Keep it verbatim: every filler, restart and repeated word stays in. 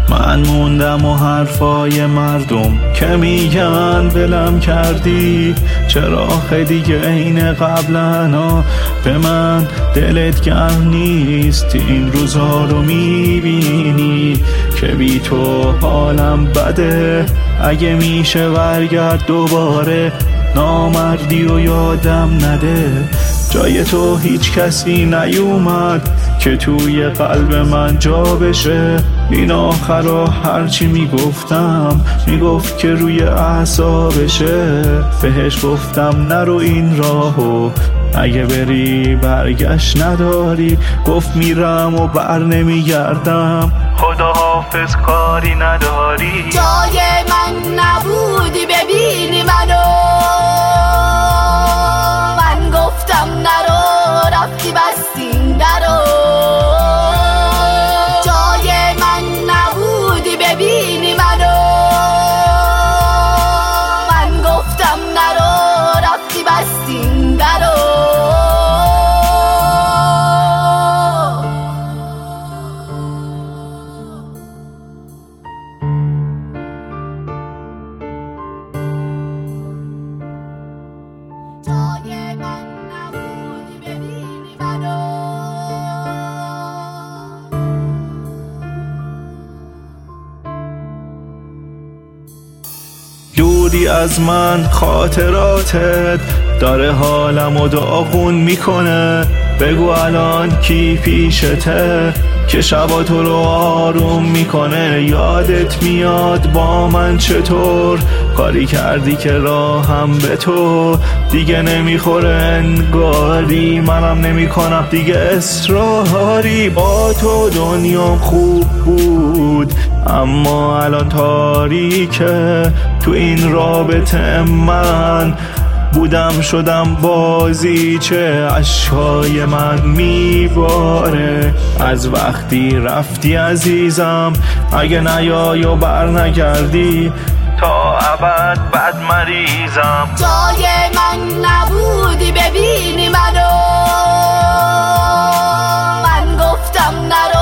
من موندم و حرفای مردم که میگن ولم کردی، چرا دیگه عین قبلنا به من دلت گرم نیست؟ این روزا رو میبینی که بی تو حالم بده، اگه میشه برگرد دوباره نامردی و یادم نده. جای تو هیچ کسی نیومد که توی قلب من جا بشه. این آخرا هرچی میگفتم میگفت که روی اعصابشه. بهش گفتم نرو این راهو، اگه بری برگشت نداری. گفت میرم و بر نمیگردم، خدا حافظ کاری نداری. جای من نبودی ببینی منو، من گفتم نرو رفتی بستین درو. جای من نبودی ببینی منو، من گفتم نرو رفتی بستین درو. جای من نبودی ببینی منو. دوری از من خاطراتت داره حالمو داغون میکنه. بگو الان کی پیشته که شبا تو رو آروم میکنه. یادت میاد با من چطور کاری کردی که راهم به تو دیگه نمیخوره انگاری. منم نمیکنم دیگه اصراری. با تو دنیام خوب بود اما الان تاریکه. تو این رابطه من بودم شدم بازی چه اشکای من میباره. از وقتی رفتی عزیزم اگه نیای و بر نگردی تا ابد بد مریضم. جای من نبودی ببینی منو، من گفتم نرو